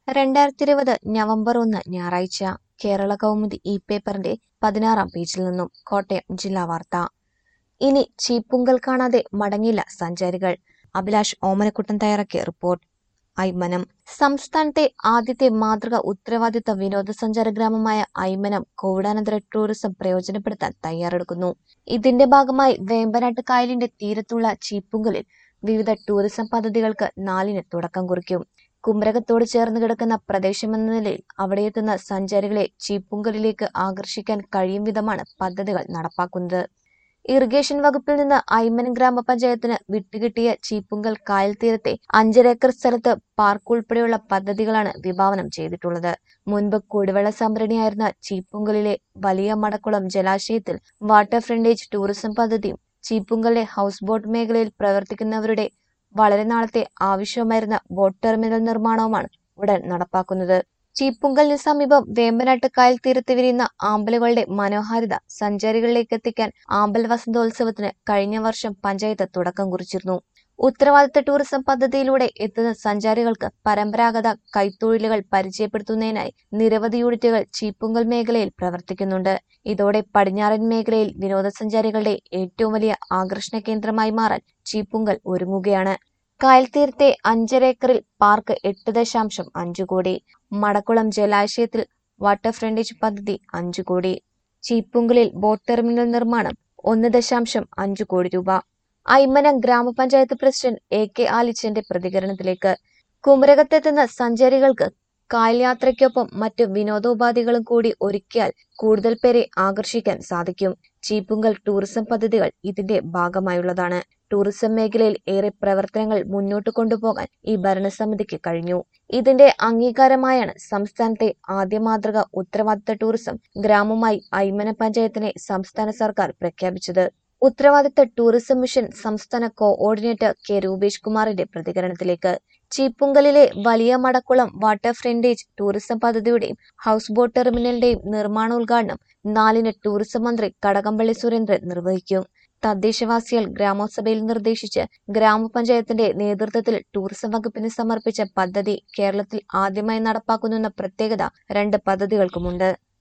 2020 November 1 ഞായറാഴ്ച കേരള കൗമുദി പേപ്പറിന്റെ 16-ാം പേജിൽ നിന്നും കോട്ടയം ജില്ലാ വാർത്ത. ഇനി ചീപ്പുങ്കൽ കാണാതെ മടങ്ങില്ല സഞ്ചാരികൾ. അഭിലാഷ് ഓമനക്കുട്ടൻ തയ്യാറാക്കിയ റിപ്പോർട്ട്. അയ്മനം സംസ്ഥാനത്തെ ആദ്യത്തെ മാതൃക ഉത്തരവാദിത്ത വിനോദസഞ്ചാര ഗ്രാമമായ അയ്മനം കോവിഡാനന്തര ടൂറിസം പ്രയോജനപ്പെടുത്താൻ തയ്യാറെടുക്കുന്നു. ഇതിന്റെ ഭാഗമായി വേമ്പനാട്ട് കായലിന്റെ തീരത്തുള്ള ചീപ്പുങ്കലിൽ വിവിധ ടൂറിസം പദ്ധതികൾക്ക് 4-ന് തുടക്കം കുറിക്കും. കുമരകത്തോട് ചേർന്ന് കിടക്കുന്ന പ്രദേശമെന്ന നിലയിൽ അവിടെയെത്തുന്ന സഞ്ചാരികളെ ചീപ്പുങ്കലിലേക്ക് ആകർഷിക്കാൻ കഴിയും വിധമാണ് പദ്ധതികൾ നടപ്പാക്കുന്നത്. ഇറിഗേഷൻ വകുപ്പിൽ നിന്ന് അയ്മനം ഗ്രാമപഞ്ചായത്തിന് വിട്ടുകിട്ടിയ ചീപ്പുങ്കൽ കായൽ തീരത്തെ 5.5 ഏക്കർ സ്ഥലത്ത് പാർക്ക് ഉൾപ്പെടെയുള്ള പദ്ധതികളാണ് വിഭാവനം ചെയ്തിട്ടുള്ളത്. മുൻപ് കുടിവെള്ള സംഭരണിയായിരുന്ന ചീപ്പുങ്കലിലെ വലിയ മടക്കുളം ജലാശയത്തിൽ വാട്ടർ ഫ്രണ്ടേജ് ടൂറിസം പദ്ധതിയും ചീപ്പുങ്കലിലെ ഹൗസ് ബോട്ട് മേഖലയിൽ പ്രവർത്തിക്കുന്നവരുടെ വളരെ നാളത്തെ ആവശ്യമായിരുന്ന ബോട്ട് ടെർമിനൽ നിർമ്മാണവുമാണ് ഉടൻ നടപ്പാക്കുന്നത്. ചീപ്പുങ്കലിന് സമീപം വേമ്പനാട്ട് കായൽ തീരത്ത് വിരിയുന്ന ആമ്പലുകളുടെ മനോഹാരിത സഞ്ചാരികളിലേക്ക് എത്തിക്കാൻ ആമ്പൽ വസന്തോത്സവത്തിന് കഴിഞ്ഞ വർഷം പഞ്ചായത്ത് തുടക്കം കുറിച്ചിരുന്നു. ഉത്തരവാദിത്ത ടൂറിസം പദ്ധതിയിലൂടെ എത്തുന്ന സഞ്ചാരികൾക്ക് പരമ്പരാഗത കൈത്തൊഴിലുകൾ പരിചയപ്പെടുത്തുന്നതിനായി നിരവധി യൂണിറ്റുകൾ ചീപ്പുങ്കൽ മേഖലയിൽ പ്രവർത്തിക്കുന്നുണ്ട്. ഇതോടെ പടിഞ്ഞാറൻ മേഖലയിൽ വിനോദസഞ്ചാരികളുടെ ഏറ്റവും വലിയ ആകർഷണ കേന്ദ്രമായി മാറാൻ ചീപ്പുങ്കൽ ഒരുങ്ങുകയാണ്. കായൽ തീരത്തെ 5.5 ഏക്കറിൽ പാർക്ക് 8.5 കോടി, മടക്കുളം ജലാശയത്തിൽ വാട്ടർ ഫ്രണ്ടേജ് പദ്ധതി 5 കോടി, ചീപ്പുങ്കലിൽ ബോട്ട് ടെർമിനൽ നിർമ്മാണം 1.5 കോടി രൂപ. അയ്മനം ഗ്രാമപഞ്ചായത്ത് പ്രസിഡന്റ് AK ആലിച്ചന്റെ പ്രതികരണത്തിലേക്ക്. കുമരകത്തെത്തുന്ന സഞ്ചാരികൾക്ക് കായൽ യാത്രയ്ക്കൊപ്പം മറ്റ് വിനോദോപാധികളും കൂടി ഒരുക്കിയാൽ കൂടുതൽ പേരെ ആകർഷിക്കാൻ സാധിക്കും. ചീപ്പുങ്കൽ ടൂറിസം പദ്ധതികൾ ഇതിന്റെ ഭാഗമായുള്ളതാണ്. ടൂറിസം മേഖലയിൽ ഏറെ പ്രവർത്തനങ്ങൾ മുന്നോട്ട് കൊണ്ടുപോകാൻ ഈ ഭരണസമിതിക്ക് കഴിഞ്ഞു. ഇതിന്റെ അംഗീകാരമായാണ് സംസ്ഥാനത്തെ ആദ്യ മാതൃക ഉത്തരവാദിത്ത ടൂറിസം ഗ്രാമമായി അയ്മനം പഞ്ചായത്തിനെ സംസ്ഥാന സർക്കാർ പ്രഖ്യാപിച്ചത്. ഉത്തരവാദിത്ത ടൂറിസം മിഷൻ സംസ്ഥാന കോഓർഡിനേറ്റർ K രൂപേഷ് കുമാറിന്റെ പ്രതികരണത്തിലേക്ക്. ചീപ്പുങ്കലിലെ വലിയ മടക്കുളം വാട്ടർ ഫ്രണ്ടേജ് ടൂറിസം പദ്ധതിയുടെയും ഹൗസ് ബോട്ട് ടെർമിനലിന്റെയും നിർമ്മാണോദ്ഘാടനം 4-ന് ടൂറിസം മന്ത്രി കടകംപള്ളി സുരേന്ദ്രൻ നിർവഹിക്കും. തദ്ദേശവാസികൾ ഗ്രാമസഭയിൽ നിർദ്ദേശിച്ച് ഗ്രാമപഞ്ചായത്തിന്റെ നേതൃത്വത്തിൽ ടൂറിസം വകുപ്പിന് സമർപ്പിച്ച പദ്ധതി കേരളത്തിൽ ആദ്യമായി നടപ്പാക്കുന്നുവെന്ന പ്രത്യേകത 2 പദ്ധതികൾക്കുമുണ്ട്.